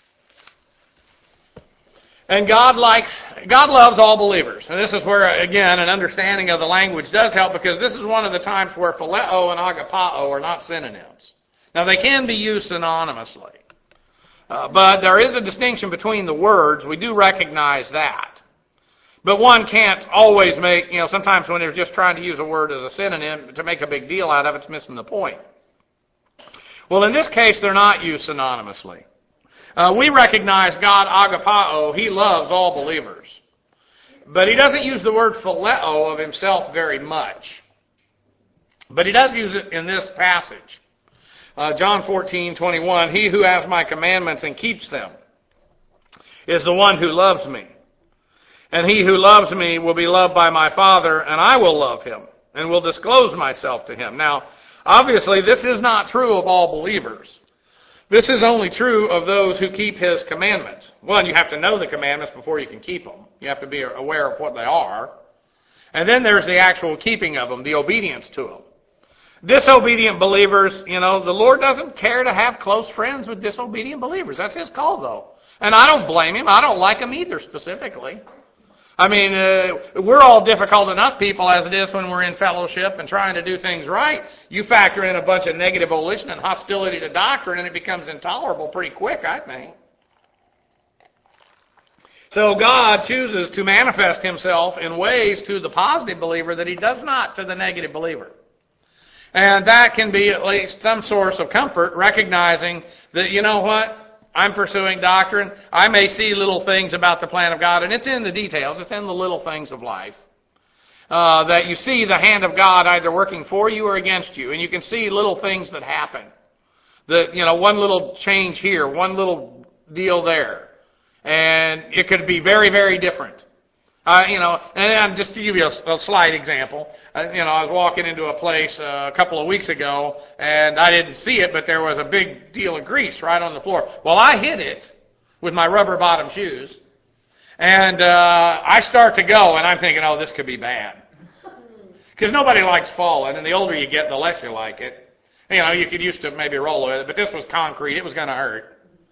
And God loves all believers. And this is where, again, an understanding of the language does help, because this is one of the times where phileo and agapao are not synonyms. Now, they can be used synonymously. But there is a distinction between the words. We do recognize that. But one can't always make, sometimes when they're just trying to use a word as a synonym to make a big deal out of it, it's missing the point. Well, in this case, they're not used synonymously. We recognize God agapao. He loves all believers. But He doesn't use the word phileo of Himself very much. But He does use it in this passage. John 14:21, He who has my commandments and keeps them is the one who loves me. And he who loves me will be loved by my Father, and I will love him and will disclose myself to him. Now, obviously, this is not true of all believers. This is only true of those who keep His commandments. One, you have to know the commandments before you can keep them. You have to be aware of what they are. And then there's the actual keeping of them, the obedience to them. Disobedient believers, the Lord doesn't care to have close friends with disobedient believers. That's His call, though. And I don't blame Him. I don't like Him either, specifically. I mean, we're all difficult enough people as it is when we're in fellowship and trying to do things right. You factor in a bunch of negative volition and hostility to doctrine, and it becomes intolerable pretty quick, I think. So God chooses to manifest Himself in ways to the positive believer that He does not to the negative believer. And that can be at least some source of comfort, recognizing that, you know what? I'm pursuing doctrine. I may see little things about the plan of God, and it's in the details. It's in the little things of life. That you see the hand of God either working for you or against you, and you can see little things that happen. That, one little change here, one little deal there. And it could be very, very different. And just to give you a slight example, I was walking into a place a couple of weeks ago, and I didn't see it, but there was a big deal of grease right on the floor. Well, I hit it with my rubber bottom shoes, and I start to go, and I'm thinking, oh, this could be bad. Because nobody likes falling, and the older you get, the less you like it. You could used to maybe roll with it, but this was concrete. It was going to hurt.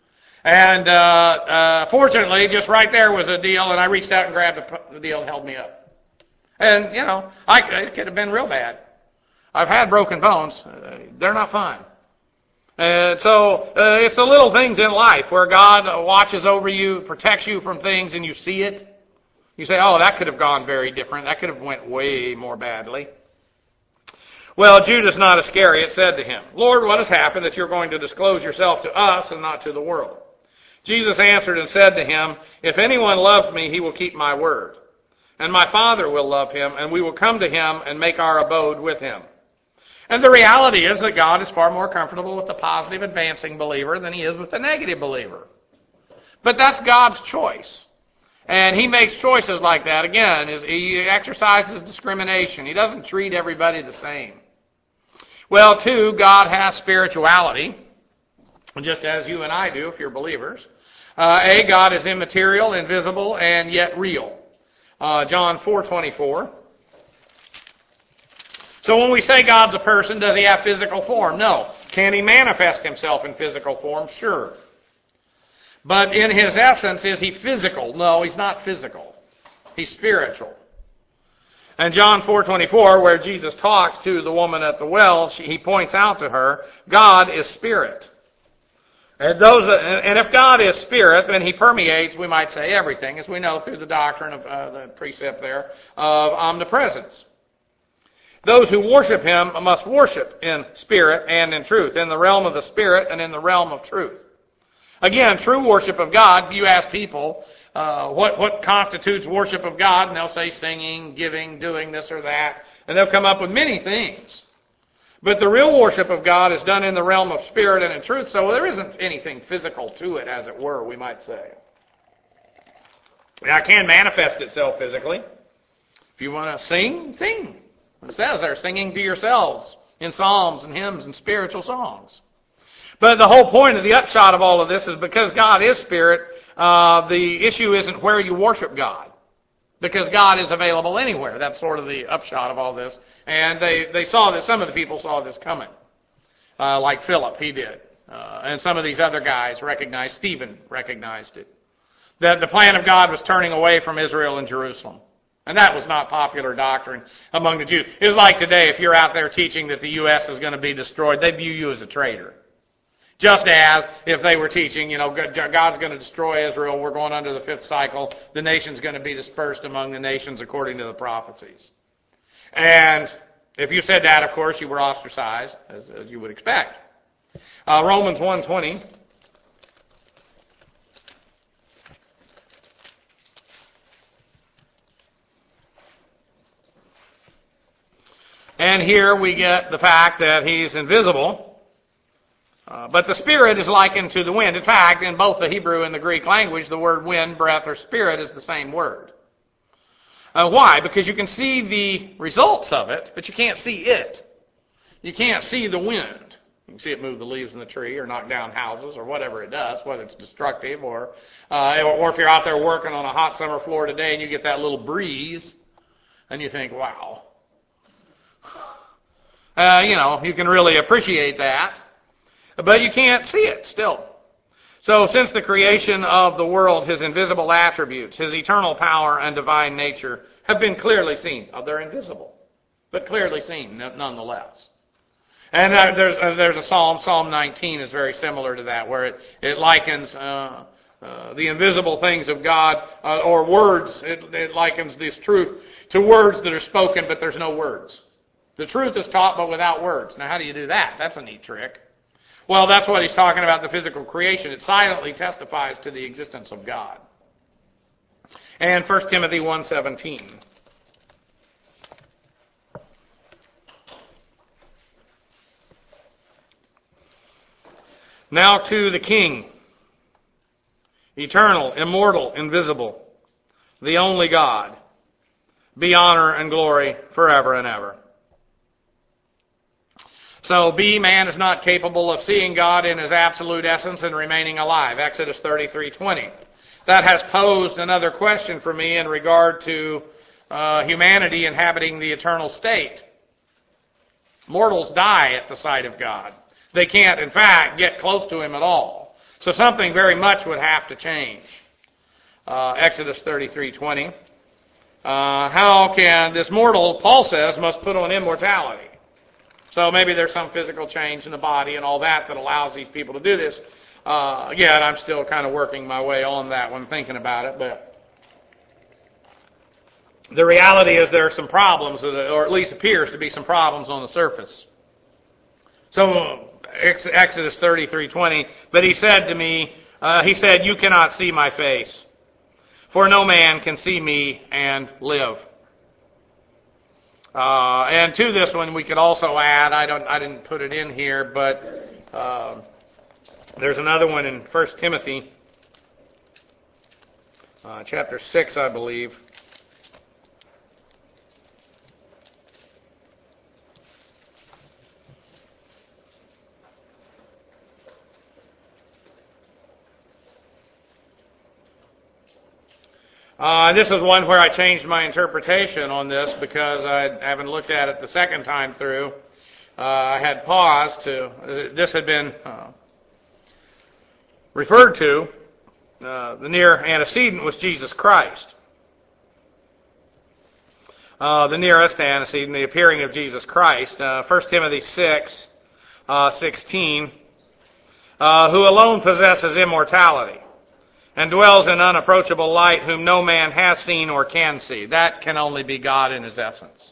And fortunately, just right there was a deal, and I reached out and grabbed the deal and held me up. And, it could have been real bad. I've had broken bones. They're not fun. And so it's the little things in life where God watches over you, protects you from things, and you see it. You say, oh, that could have gone very different. That could have went way more badly. Well, Judas, not Iscariot, said to Him, Lord, what has happened that you're going to disclose yourself to us and not to the world? Jesus answered and said to him, if anyone loves me, he will keep my word. And my Father will love him, and we will come to him and make our abode with him. And the reality is that God is far more comfortable with the positive, advancing believer than he is with the negative believer. But that's God's choice. And he makes choices like that. Again, he exercises discrimination. He doesn't treat everybody the same. Well, too, God has spirituality, just as you and I do if you're believers. God is immaterial, invisible, and yet real. John 4:24. So when we say God's a person, does he have physical form? No. Can he manifest himself in physical form? Sure. But in his essence, is he physical? No, he's not physical. He's spiritual. And John 4:24, where Jesus talks to the woman at the well, he points out to her, God is spirit. And if God is spirit, then he permeates, we might say, everything, as we know through the doctrine of the precept there, of omnipresence. Those who worship him must worship in spirit and in truth, in the realm of the spirit and in the realm of truth. Again, true worship of God, you ask people, what constitutes worship of God, and they'll say singing, giving, doing this or that, and they'll come up with many things. But the real worship of God is done in the realm of spirit and in truth, so there isn't anything physical to it, as it were, we might say. Now, it can manifest itself physically. If you want to sing, sing. It says there, singing to yourselves in psalms and hymns and spiritual songs. But the whole point of the upshot of all of this is because God is spirit, the issue isn't where you worship God. Because God is available anywhere. That's sort of the upshot of all this. And they saw that some of the people saw this coming. Like Philip, he did. And some of these other guys recognized, Stephen recognized it. That the plan of God was turning away from Israel and Jerusalem. And that was not popular doctrine among the Jews. It's like today, if you're out there teaching that the U.S. is going to be destroyed, they view you as a traitor. Just as if they were teaching, God's going to destroy Israel, we're going under the fifth cycle, the nation's going to be dispersed among the nations according to the prophecies. And if you said that, of course, you were ostracized, as you would expect. Romans 1:20. And here we get the fact that he's invisible. But the Spirit is likened to the wind. In fact, in both the Hebrew and the Greek language, the word wind, breath, or spirit is the same word. Why? Because you can see the results of it, but you can't see it. You can't see the wind. You can see it move the leaves in the tree or knock down houses or whatever it does, whether it's destructive or if you're out there working on a hot summer floor today and you get that little breeze and you think, wow. You can really appreciate that. But you can't see it still. So since the creation of the world, his invisible attributes, his eternal power and divine nature have been clearly seen. They're invisible, but clearly seen nonetheless. And there's a psalm, Psalm 19 is very similar to that, where it likens the invisible things of God, or words, it likens this truth to words that are spoken, but there's no words. The truth is taught, but without words. Now, how do you do that? That's a neat trick. Well, that's what he's talking about, the physical creation. It silently testifies to the existence of God. And 1 Timothy 1:17. Now to the King, eternal, immortal, invisible, the only God, be honor and glory forever and ever. So, man is not capable of seeing God in his absolute essence and remaining alive. Exodus 33:20. That has posed another question for me in regard to humanity inhabiting the eternal state. Mortals die at the sight of God. They can't, in fact, get close to him at all. So something very much would have to change. Exodus 33:20. How can this mortal, Paul says, must put on immortality? So maybe there's some physical change in the body and all that allows these people to do this. Again, I'm still kind of working my way on that one, thinking about it. But the reality is there are some problems, or at least appears to be some problems on the surface. So Exodus 33:20, but he said to me, you cannot see my face. for no man can see me and live. And to this one, we could also add, I didn't put it in here, but there's another one in 1 Timothy, chapter 6, I believe. This is one where I changed my interpretation on this because I haven't looked at it the second time through. I had paused to, this had been referred to, the near antecedent was Jesus Christ. The nearest antecedent, the appearing of Jesus Christ. 1 Timothy 6, 16, who alone possesses immortality, and dwells in unapproachable light, whom no man has seen or can see. That can only be God in His essence.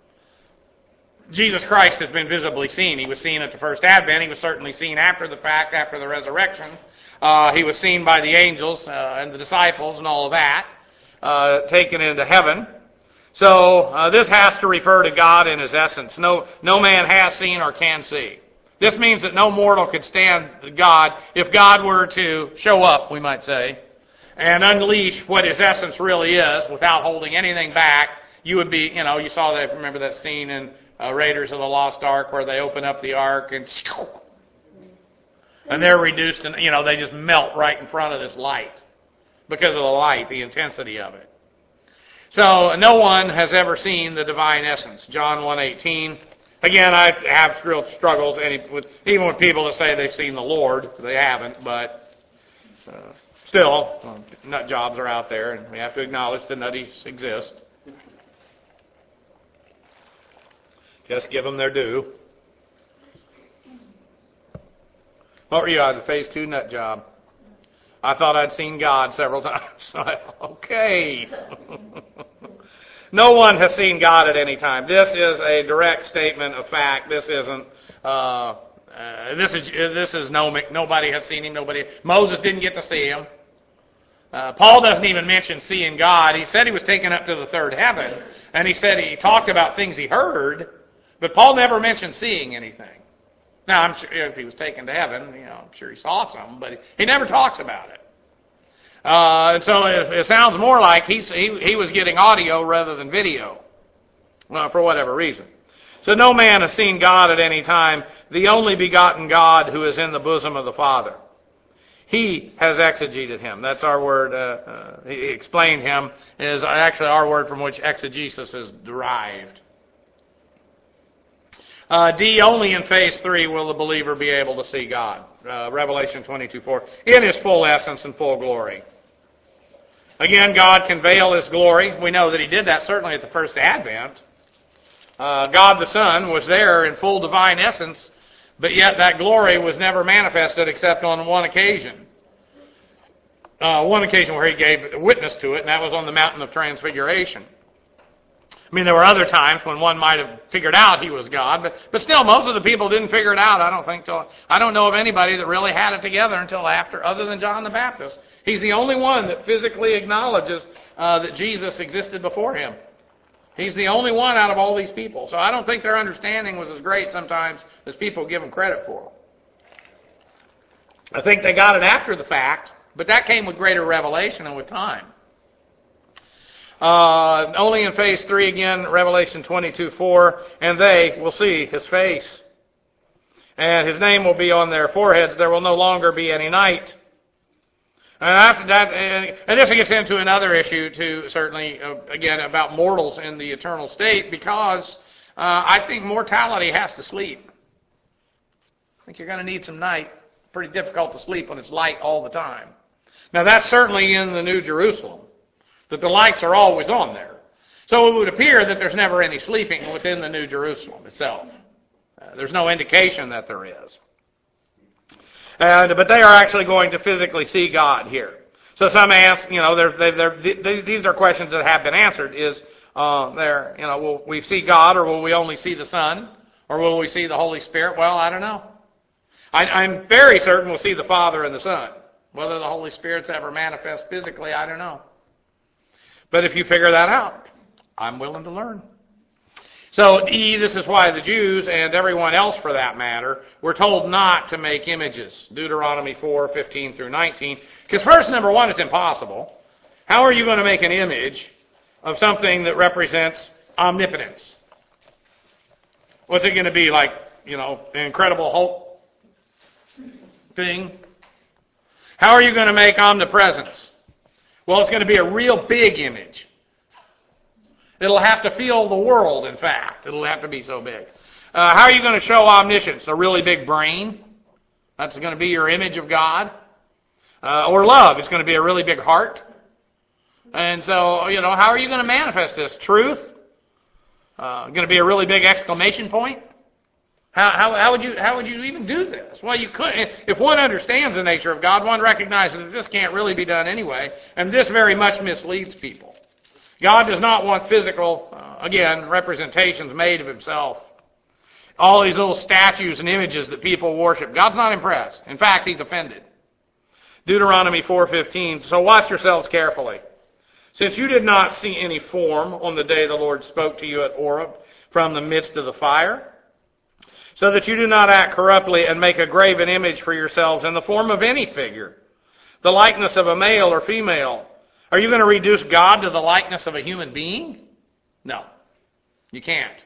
Jesus Christ has been visibly seen. He was seen at the first advent. He was certainly seen after the fact, after the resurrection. He was seen by the angels and the disciples and all of that, taken into heaven. So this has to refer to God in His essence. No man has seen or can see. This means that no mortal could stand God if God were to show up, we might say, and unleash what His essence really is without holding anything back. You would be, you saw that, remember that scene in Raiders of the Lost Ark where they open up the ark and they're reduced and, they just melt right in front of this light because of the light, the intensity of it. So no one has ever seen the divine essence. John 1:18. Again, I have real struggles, even with people that say they've seen the Lord. They haven't, but still, nut jobs are out there, and we have to acknowledge the nutties exist. Just give them their due. What were you? I was a phase 2 nut job. I thought I'd seen God several times. Okay. No one has seen God at any time. This is a direct statement of fact. This isn't. Nobody has seen Him. Moses didn't get to see Him. Paul doesn't even mention seeing God. He said he was taken up to the third heaven, and he said he talked about things he heard, but Paul never mentioned seeing anything. Now, I'm sure if he was taken to heaven, I'm sure he saw some, but he never talks about it. And so it sounds more like he was getting audio rather than video, for whatever reason. So no man has seen God at any time, the only begotten God who is in the bosom of the Father. He has exegeted Him. That's our word. He explained Him is actually our word from which exegesis is derived. D, only in phase 3 will the believer be able to see God. Revelation 22:4, in His full essence and full glory. Again, God can veil His glory. We know that He did that certainly at the first advent. God the Son was there in full divine essence, but yet that glory was never manifested except on one occasion. One occasion where He gave witness to it, and that was on the Mountain of Transfiguration. I mean, there were other times when one might have figured out He was God, but still, most of the people didn't figure it out, I don't think. I don't know of anybody that really had it together until after, other than John the Baptist. He's the only one that physically acknowledges that Jesus existed before him. He's the only one out of all these people. So I don't think their understanding was as great sometimes as people give them credit for. I think they got it after the fact, but that came with greater revelation and with time. Only in phase 3 again, Revelation 22:4, and they will see His face, and His name will be on their foreheads. There will no longer be any night. And after that, and this gets into another issue too, certainly, again, about mortals in the eternal state, because I think mortality has to sleep. I think you're going to need some night. Pretty difficult to sleep when it's light all the time. Now that's certainly in the New Jerusalem, that the lights are always on there. So it would appear that there's never any sleeping within the New Jerusalem itself. There's no indication that there is. But they are actually going to physically see God here. So some ask, these are questions that have been answered. Will we see God, or will we only see the Son, or will we see the Holy Spirit? Well, I don't know. I'm very certain we'll see the Father and the Son. Whether the Holy Spirit's ever manifest physically, I don't know. But if you figure that out, I'm willing to learn. So this is why the Jews, and everyone else for that matter, were told not to make images. Deuteronomy 4:15 through 19. Because first, number one, it's impossible. How are you going to make an image of something that represents omnipotence? What's it going to be like, an Incredible Hulk thing? How are you going to make omnipresence? Well, it's going to be a real big image. It'll have to fill the world, in fact. It'll have to be so big. How are you going to show omniscience? A really big brain? That's going to be your image of God. Or love. It's going to be a really big heart. And so, how are you going to manifest this? Truth? Going to be a really big exclamation point? How would you even do this? Well, you couldn't. If one understands the nature of God, one recognizes that this can't really be done anyway, and this very much misleads people. God does not want physical, representations made of himself. All these little statues and images that people worship. God's not impressed. In fact, he's offended. Deuteronomy 4:15, so watch yourselves carefully. Since you did not see any form on the day the Lord spoke to you at Horeb from the midst of the fire, so that you do not act corruptly and make a graven image for yourselves in the form of any figure, the likeness of a male or female. Are you going to reduce God to the likeness of a human being? No, you can't.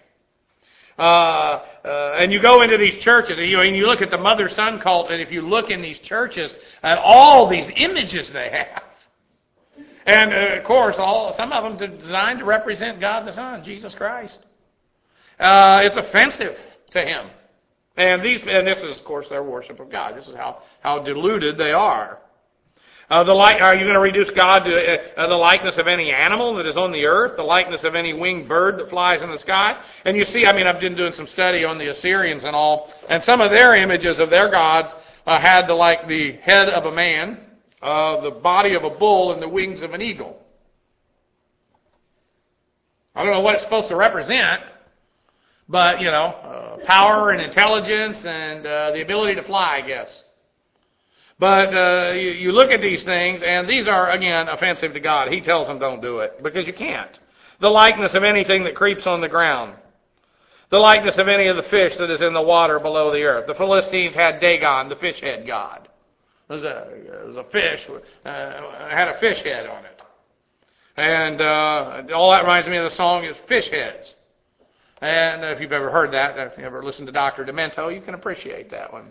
And you go into these churches, and you look at the mother-son cult, and if you look in these churches at all these images they have, and of course, some of them designed to represent God the Son, Jesus Christ. It's offensive to him, and this is, of course, their worship of God. This is how deluded they are. Are you going to reduce God to the likeness of any animal that is on the earth, the likeness of any winged bird that flies in the sky? And you see, I've been doing some study on the Assyrians and all, and some of their images of their gods had the head of a man, the body of a bull, and the wings of an eagle. I don't know what it's supposed to represent, but, power and intelligence and the ability to fly, I guess. But you look at these things, and these are, again, offensive to God. He tells them don't do it, because you can't. The likeness of anything that creeps on the ground. The likeness of any of the fish that is in the water below the earth. The Philistines had Dagon, the fish head god. It was a fish, had a fish head on it. And all that reminds me of the song is Fish Heads. And if you've ever heard that, if you ever listened to Dr. Demento, you can appreciate that one.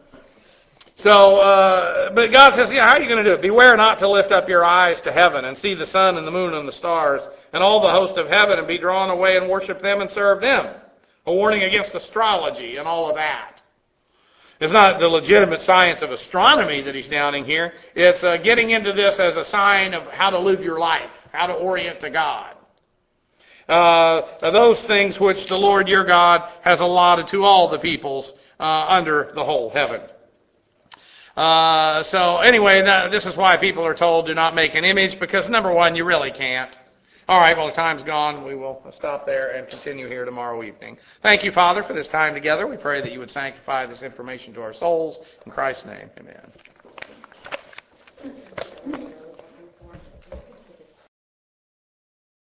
So, but God says, how are you going to do it? Beware not to lift up your eyes to heaven and see the sun and the moon and the stars and all the host of heaven and be drawn away and worship them and serve them. A warning against astrology and all of that. It's not the legitimate science of astronomy that he's downing here. It's getting into this as a sign of how to live your life, how to orient to God. Those things which the Lord your God has allotted to all the peoples under the whole heaven. So anyway, this is why people are told do not make an image, because number one, you really can't. All right, well, the time's gone. We will stop there and continue here tomorrow evening. Thank you, Father, for this time together. We pray that you would sanctify this information to our souls. In Christ's name, amen.